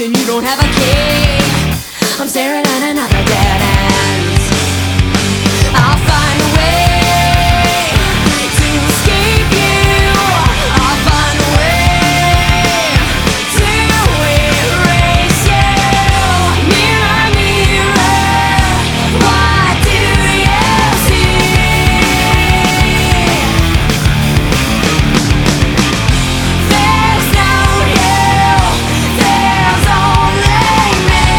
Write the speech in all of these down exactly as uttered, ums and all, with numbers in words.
and you don't have a key. I'm staring at another dead end. I'll find a way to escape you. I'll find a way to erase you. Mirror, mirror, what do you see? There's no you, there's only me.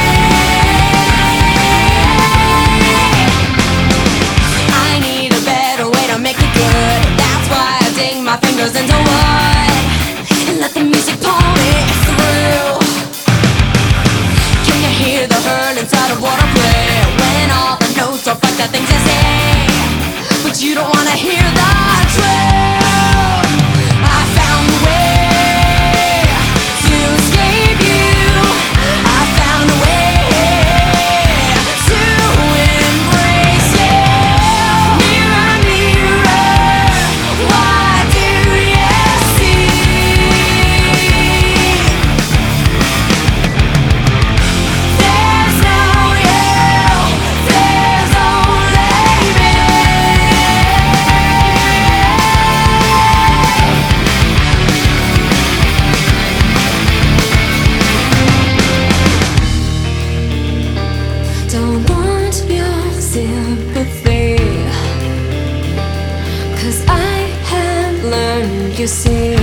I need a better way to make it good. That's why I dig my fingers into wood and let the music pull me through. Can you hear the hurt inside of what I play? When all the notes reflect the things I say, but you don't wanna hear the truth. I found a way to escape you. I found a way to embrace you. Mirror, mirror, what do you see? There's no you, there's only me. Don't want your sympathy, 'cause I have learned, you see.